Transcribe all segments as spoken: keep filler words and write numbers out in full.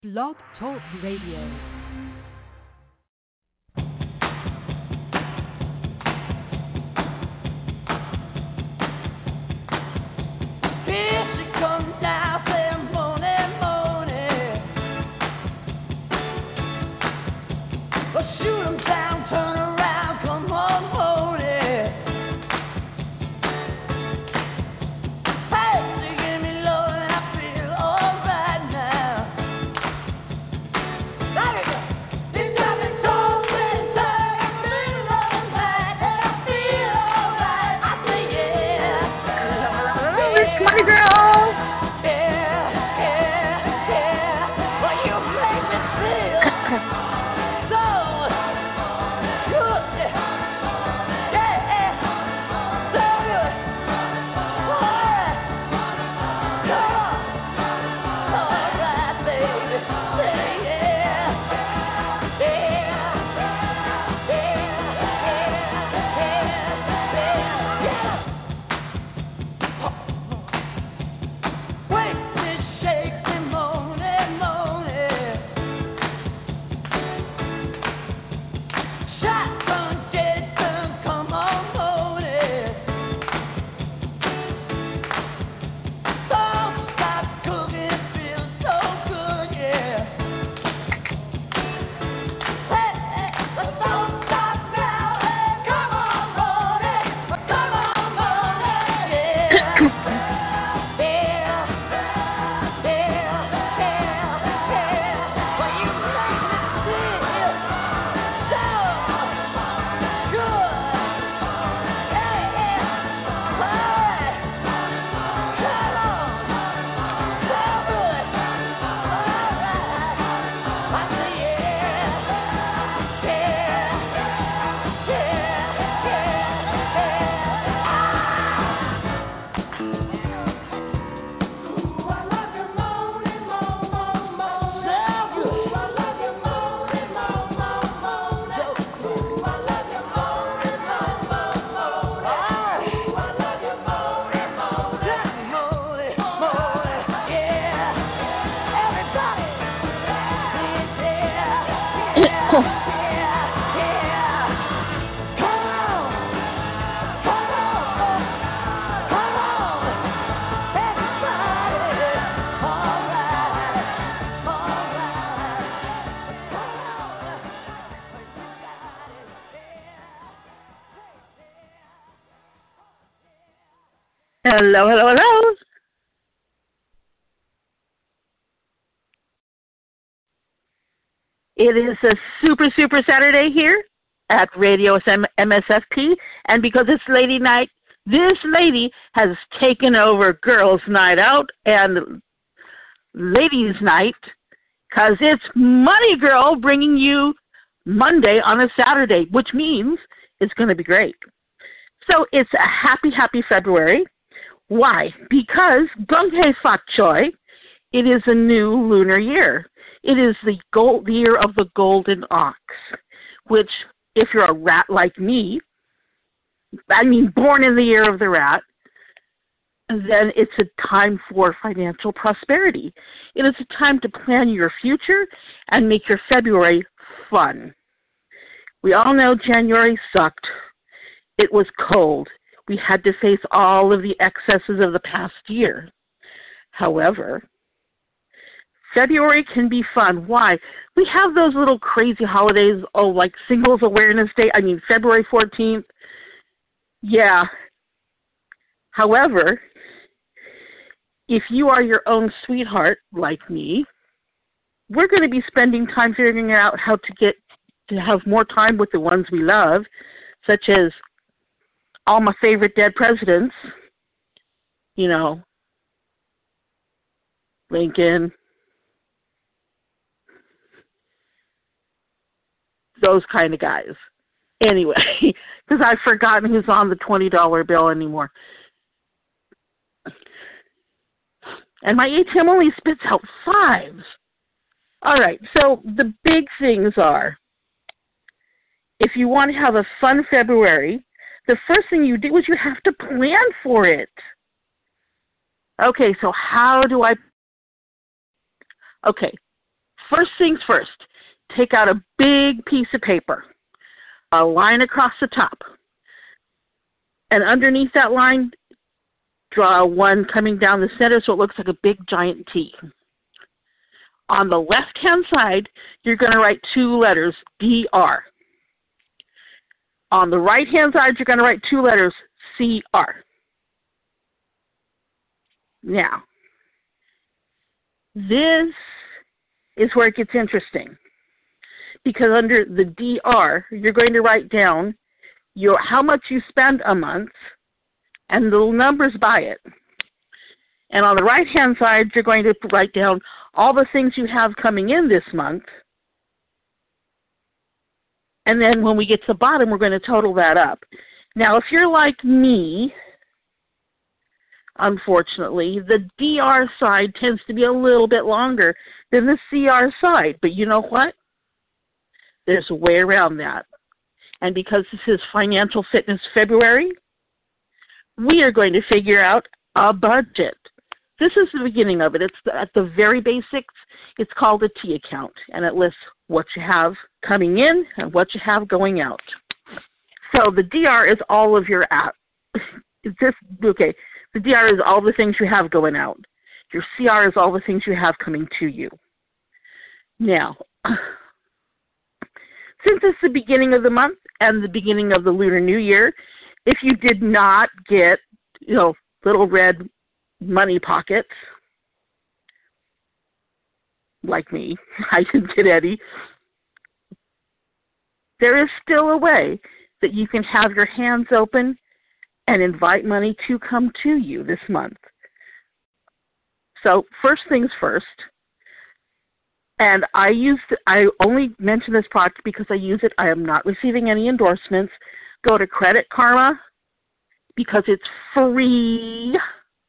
Blog Talk Radio. Hello, hello, hello. It is a super, super Saturday here at Radio M S F P, and because it's Lady Night, this lady has taken over Girls' Night Out and Ladies' Night, because it's Money Girl bringing you Monday on a Saturday, which means it's going to be great. So it's a happy, happy February. Why? Because Gonghe Fat Choi, it is a new lunar year. It is the gold, the year of the golden ox, which, if you're a rat like me, I mean born in the year of the rat, then it's a time for financial prosperity. It is a time to plan your future and make your February fun. We all know January sucked. It was cold. We had to face all of the excesses of the past year. However, February can be fun. Why? We have those little crazy holidays, oh, like Singles Awareness Day, I mean, February fourteenth. Yeah. However, if you are your own sweetheart, like me, we're going to be spending time figuring out how to get to have more time with the ones we love, such as all my favorite dead presidents, you know, Lincoln, those kind of guys. Anyway, because I've forgotten who's on the twenty dollar bill anymore. And my A T M only spits out fives. All right, so the big things are, if you want to have a fun February, the first thing you do is you have to plan for it. Okay, so how do I... Okay, first things first, take out a big piece of paper, a line across the top, and underneath that line, draw one coming down the center so it looks like a big giant T. On the left-hand side, you're going to write two letters, D R. On the right-hand side, you're going to write two letters, C R. Now, this is where it gets interesting, because under the D R, you're going to write down your how much you spend a month and the numbers by it. And on the right-hand side, you're going to write down all the things you have coming in this month. And then when we get to the bottom, we're going to total that up. Now, if you're like me, unfortunately, the D R side tends to be a little bit longer than the C R side. But you know what? There's a way around that. And because this is Financial Fitness February, we are going to figure out a budget. This is the beginning of it. It's the, at the very basics. It's called a T account, and it lists what you have coming in and what you have going out. So the D R is all of your app. It's just, okay, the D R is all the things you have going out. Your C R is all the things you have coming to you. Now, since it's the beginning of the month and the beginning of the Lunar New Year, if you did not get, you know, little red money pockets, like me, I didn't get any, there is still a way that you can have your hands open and invite money to come to you this month. So first things first, and I use, I only mention this product because I use it. I am not receiving any endorsements. Go to Credit Karma because it's free.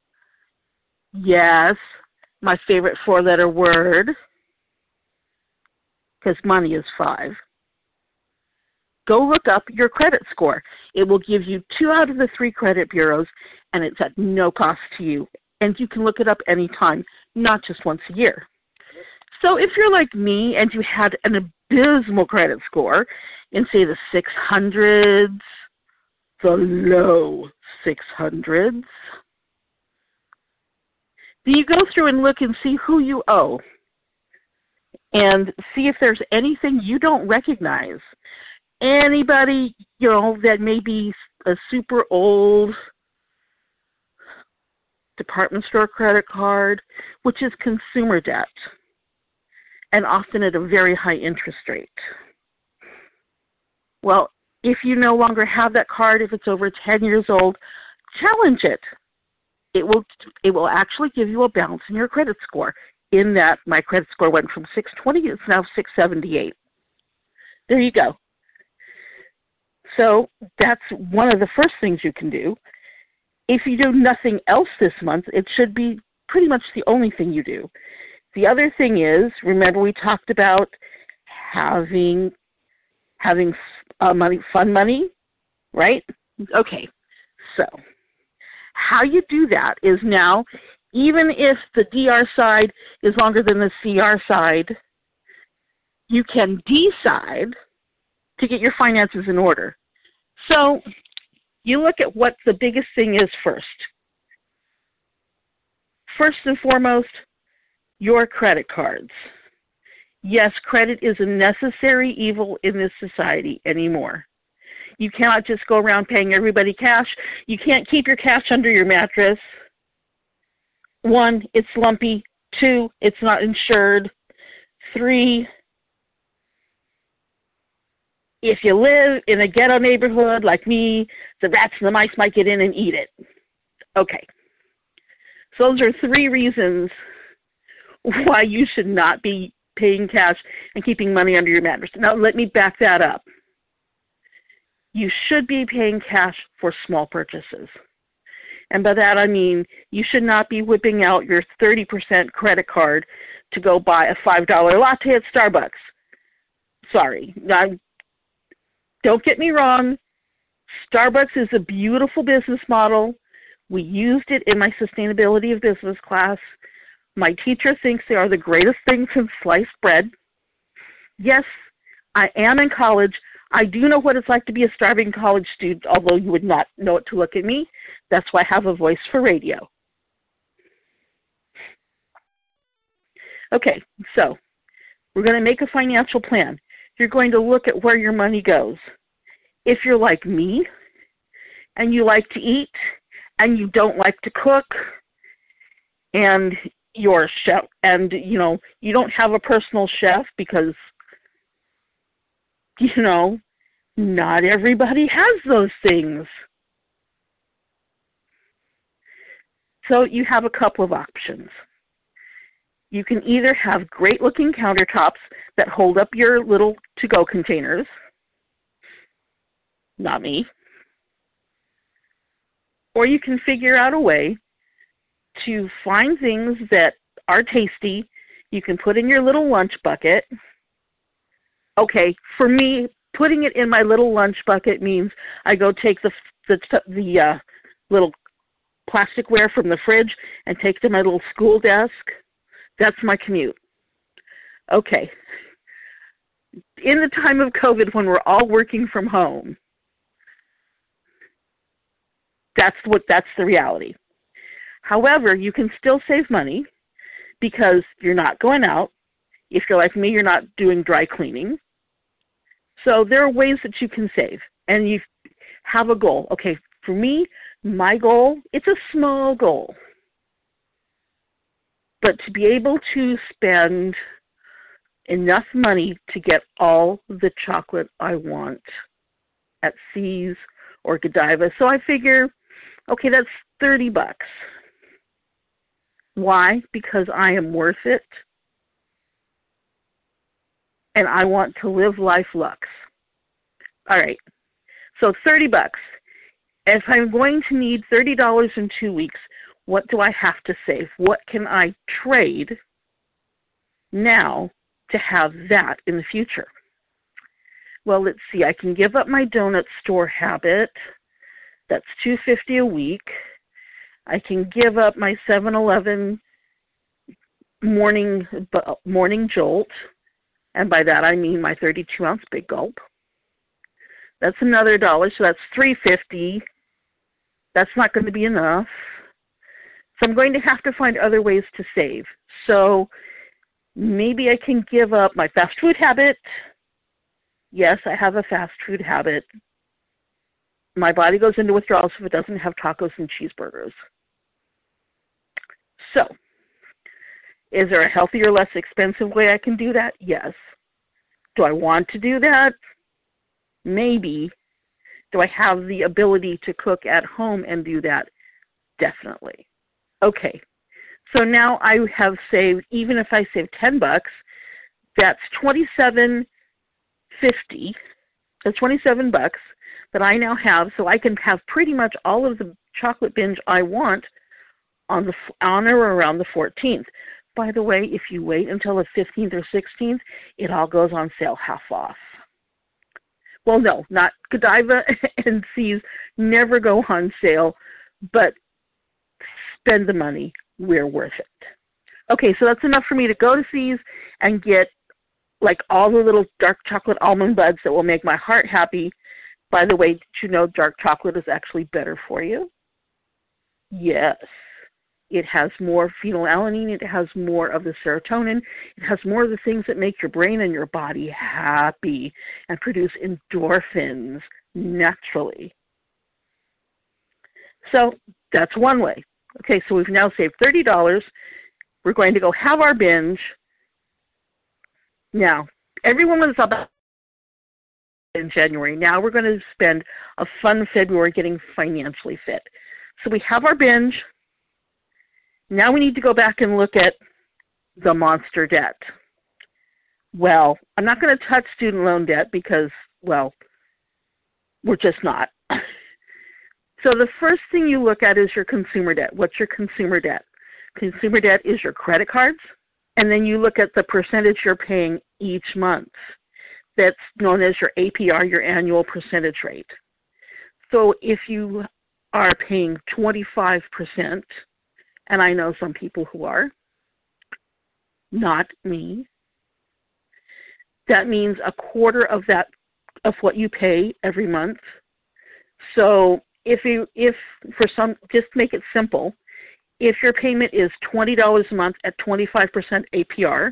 Yes, my favorite four-letter word, because money is five. Go look up your credit score. It will give you two out of the three credit bureaus, and it's at no cost to you. And you can look it up anytime, not just once a year. So if you're like me and you had an abysmal credit score in, say, the six hundreds, the low six hundreds, then you go through and look and see who you owe and see if there's anything you don't recognize. Anybody, you know, that may be a super old department store credit card, which is consumer debt, and often at a very high interest rate. Well, if you no longer have that card, if it's over ten years old, challenge it. It will it will actually give you a bounce in your credit score. In that, my credit score went from six twenty, it's now six seventy-eight. There you go. So that's one of the first things you can do. If you do nothing else this month, it should be pretty much the only thing you do. The other thing is, remember we talked about having having uh, money, fun money, right? Okay, so how you do that is now, even if the D R side is longer than the C R side, you can decide to get your finances in order. So you look at what the biggest thing is first. First and foremost, your credit cards. Yes, credit is a necessary evil in this society anymore. You cannot just go around paying everybody cash. You can't keep your cash under your mattress. One, it's lumpy. Two, it's not insured. Three, if you live in a ghetto neighborhood like me, the rats and the mice might get in and eat it. Okay. So those are three reasons why you should not be paying cash and keeping money under your mattress. Now, let me back that up. You should be paying cash for small purchases. And by that I mean you should not be whipping out your thirty percent credit card to go buy a five dollar latte at Starbucks. Sorry. I, don't get me wrong. Starbucks is a beautiful business model. We used it in my Sustainability of Business class. My teacher thinks they are the greatest thing since sliced bread. Yes, I am in college. I do know what it's like to be a starving college student, although you would not know it to look at me. That's why I have a voice for radio. Okay, so we're going to make a financial plan. You're going to look at where your money goes. If you're like me, and you like to eat, and you don't like to cook, and you're chef, and you know you don't have a personal chef because you know not everybody has those things. So you have a couple of options. You can either have great-looking countertops that hold up your little to-go containers. Not me. Or you can figure out a way to find things that are tasty. You can put in your little lunch bucket. Okay, for me, putting it in my little lunch bucket means I go take the the, the uh, little plasticware from the fridge and take to my little school desk. That's my commute. Okay. In the time of COVID, when we're all working from home, that's what that's the reality. However, you can still save money because you're not going out. If you're like me, you're not doing dry cleaning. So there are ways that you can save, and you have a goal. Okay, for me, my goal, it's a small goal. But to be able to spend enough money to get all the chocolate I want at See's or Godiva. So I figure, okay, that's thirty bucks. Why? Because I am worth it. And I want to live life lux. All right. So thirty bucks. If I'm going to need thirty dollars in two weeks, what do I have to save? What can I trade now to have that in the future? Well, let's see. I can give up my donut store habit. That's two dollars and fifty cents a week. I can give up my seven eleven morning morning jolt, and by that I mean my thirty-two ounce Big Gulp. That's another dollar, so that's three dollars and fifty cents. That's not going to be enough. So I'm going to have to find other ways to save. So maybe I can give up my fast food habit. Yes, I have a fast food habit. My body goes into withdrawals if it doesn't have tacos and cheeseburgers. So, is there a healthier, less expensive way I can do that? Yes. Do I want to do that? Maybe. Do I have the ability to cook at home and do that? Definitely. Okay, so now I have saved, even if I save ten bucks, that's twenty-seven fifty. That's twenty-seven bucks that I now have, so I can have pretty much all of the chocolate binge I want on the on or around the fourteenth. By the way, if you wait until the fifteenth or sixteenth, it all goes on sale half off. Well, no, not Godiva and See's never go on sale, but spend the money. We're worth it. Okay, so that's enough for me to go to See's and get like all the little dark chocolate almond buds that will make my heart happy. By the way, did you know dark chocolate is actually better for you? Yes. It has more phenylalanine. It has more of the serotonin. It has more of the things that make your brain and your body happy and produce endorphins naturally. So that's one way. Okay, so we've now saved thirty dollars. We're going to go have our binge. Now, everyone was about in January. Now we're going to spend a fun February getting financially fit. So we have our binge. Now we need to go back and look at the monster debt. Well, I'm not going to touch student loan debt because, well, we're just not. So the first thing you look at is your consumer debt. What's your consumer debt? Consumer debt is your credit cards, and then you look at the percentage you're paying each month. That's known as your A P R, your annual percentage rate. So if you are paying twenty-five percent, and I know some people who are, not me. That means a quarter of that of what you pay every month. So if you if for some just make it simple, if your payment is twenty dollars a month at twenty-five percent A P R,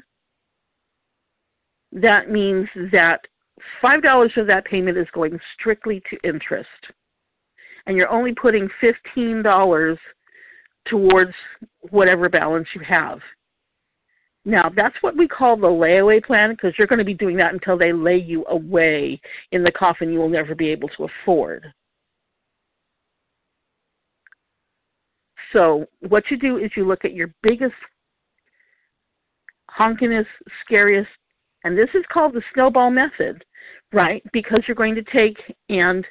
that means that five dollars of that payment is going strictly to interest. And you're only putting fifteen dollars towards whatever balance you have. Now, that's what we call the layaway plan, because you're going to be doing that until they lay you away in the coffin you will never be able to afford. So what you do is you look at your biggest, honkingest, scariest, and this is called the snowball method, right? Because you're going to take and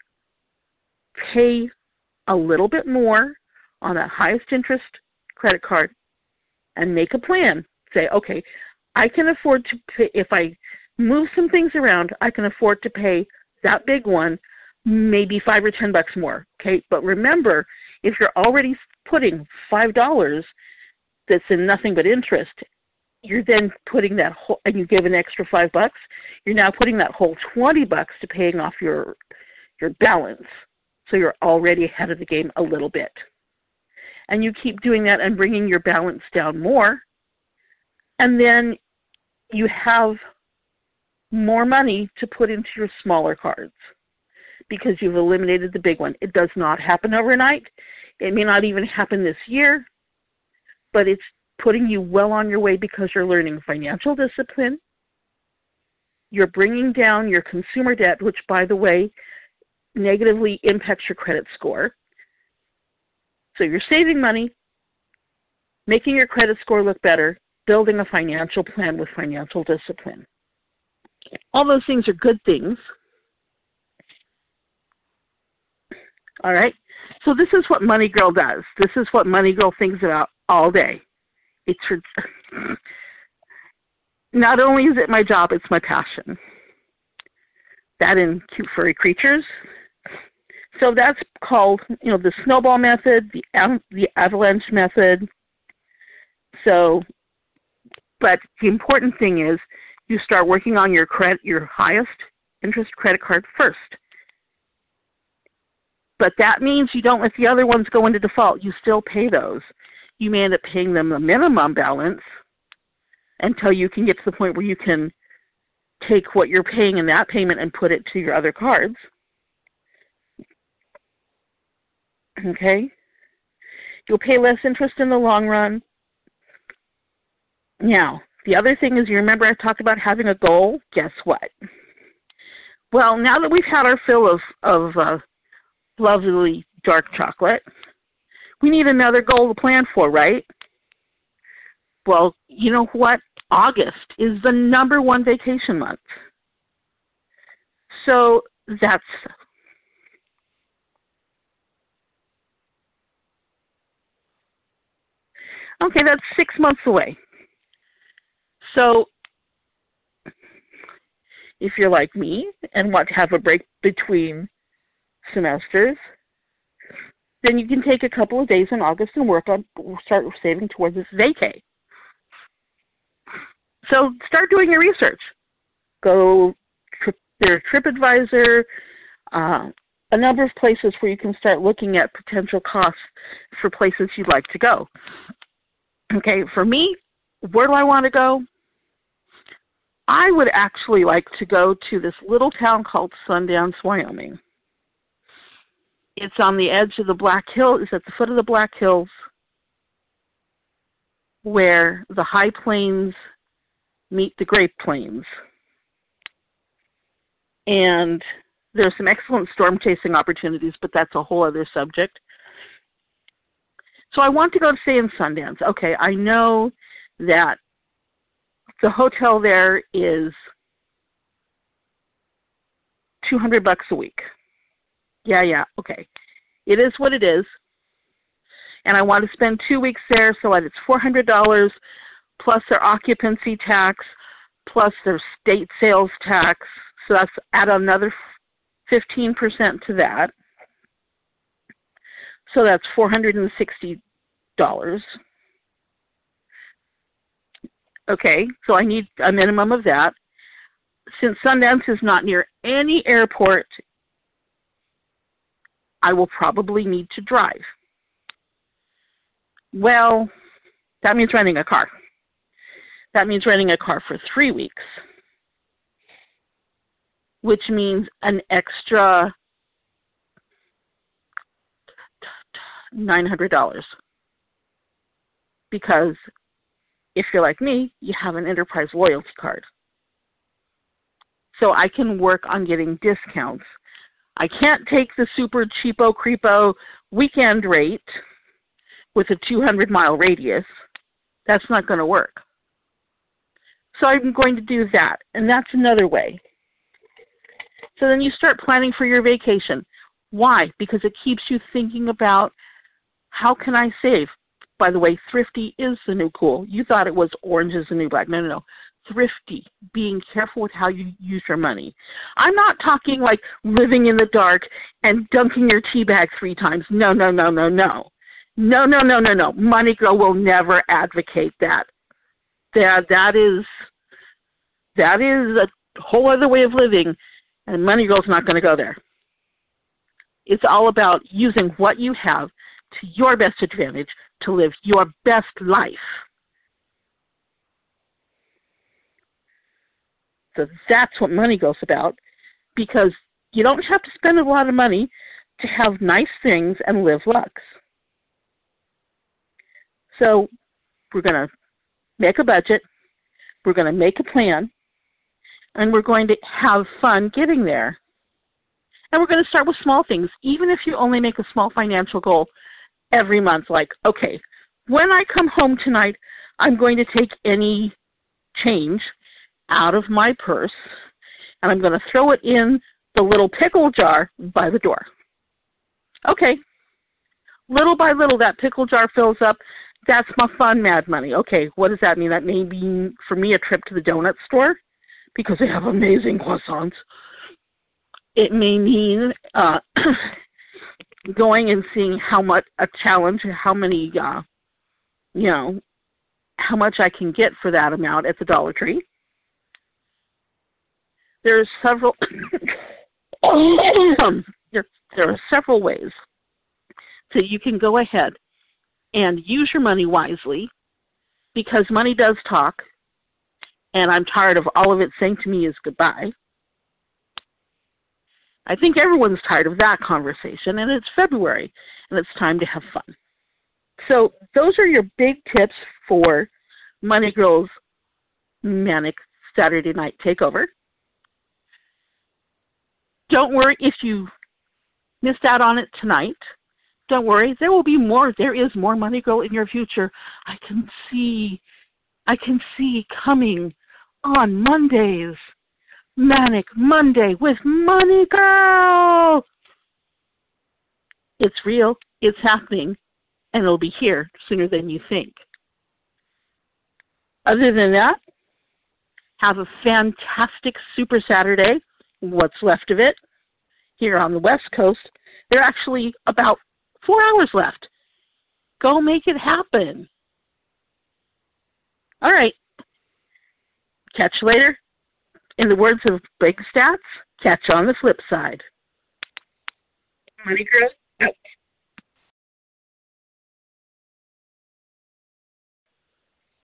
pay a little bit more on that highest interest credit card and make a plan. Say, okay, I can afford to pay, if I move some things around, I can afford to pay that big one, maybe five or ten bucks more, okay? But remember, if you're already putting five dollars that's in nothing but interest, you're then putting that whole, and you give an extra five bucks, you're now putting that whole twenty bucks to paying off your your balance. So you're already ahead of the game a little bit. And you keep doing that and bringing your balance down more. And then you have more money to put into your smaller cards because you've eliminated the big one. It does not happen overnight. It may not even happen this year, but it's putting you well on your way because you're learning financial discipline. You're bringing down your consumer debt, which, by the way, negatively impacts your credit score. So you're saving money, making your credit score look better, building a financial plan with financial discipline. All those things are good things. All right? So this is what Money Girl does. This is what Money Girl thinks about all day. It's her, not only is it my job, it's my passion. That and Cute Furry Creatures. So that's called, you know, the snowball method, the av- the avalanche method. So, but the important thing is you start working on your credit, your highest interest credit card first. But that means you don't let the other ones go into default. You still pay those. You may end up paying them the minimum balance until you can get to the point where you can take what you're paying in that payment and put it to your other cards. Okay? You'll pay less interest in the long run. Now, the other thing is, you remember I talked about having a goal? Guess what? Well, now that we've had our fill of, of uh, lovely dark chocolate, we need another goal to plan for, right? Well, you know what? August is the number one vacation month. So that's okay, that's six months away. So if you're like me and want to have a break between semesters, then you can take a couple of days in August and work on, start saving towards this vacay. So start doing your research. Go, trip, there's TripAdvisor, uh, a number of places where you can start looking at potential costs for places you'd like to go. Okay, for me, where do I want to go? I would actually like to go to this little town called Sundance, Wyoming. It's on the edge of the Black Hills. It's at the foot of the Black Hills, where the high plains meet the Great Plains. And there's some excellent storm chasing opportunities, but that's a whole other subject. So I want to go to stay in Sundance. Okay, I know that the hotel there is two hundred bucks a week. Yeah, yeah, okay. It is what it is. And I want to spend two weeks there, so it's four hundred dollars plus their occupancy tax, plus their state sales tax. So that's add another fifteen percent to that. So that's four hundred sixty dollars. Okay, so I need a minimum of that. Since Sundance is not near any airport, I will probably need to drive. Well, that means renting a car. That means renting a car for three weeks, which means an extra nine hundred dollars. Because if you're like me, you have an Enterprise loyalty card. So I can work on getting discounts. I can't take the super cheapo creepo weekend rate with a two hundred mile radius. That's not going to work. So I'm going to do that, and that's another way. So then you start planning for your vacation. Why? Because it keeps you thinking about, how can I save? By the way, thrifty is the new cool. You thought it was orange is the new black. No, no, no. Thrifty, being careful with how you use your money. I'm not talking like living in the dark and dunking your tea bag three times. No, no, no, no, no. No, no, no, no, no. Money Girl will never advocate that. That, that is, that is a whole other way of living, and Money Girl's not going to go there. It's all about using what you have to your best advantage to live your best life. So that's what Money Girl's about, because you don't have to spend a lot of money to have nice things and live lux. So we're going to make a budget, we're going to make a plan, and we're going to have fun getting there. And we're going to start with small things, even if you only make a small financial goal every month, like, okay, when I come home tonight, I'm going to take any change out of my purse, and I'm going to throw it in the little pickle jar by the door. Okay. Little by little, that pickle jar fills up. That's my fun mad money. Okay, what does that mean? That may mean, for me, a trip to the donut store, because they have amazing croissants. It may mean uh, going and seeing how much, a challenge, how many, uh, you know, how much I can get for that amount at the Dollar Tree. There's several, there, there are several ways. So you can go ahead and use your money wisely, because money does talk, and I'm tired of all of it saying to me is goodbye. I think everyone's tired of that conversation, and it's February, and it's time to have fun. So those are your big tips for Money Girl's Manic Saturday Night Takeover. Don't worry if you missed out on it tonight. Don't worry, there will be more. There is more Money Girl in your future. I can see, I can see coming on Mondays. Manic Monday with Money Girl. It's real, it's happening, and it'll be here sooner than you think. Other than that, have a fantastic Super Saturday, what's left of it. Here on the West Coast, there are actually about four hours left. Go make it happen. All right. Catch you later. In the words of Break Stats, catch you on the flip side. Money Girl, out.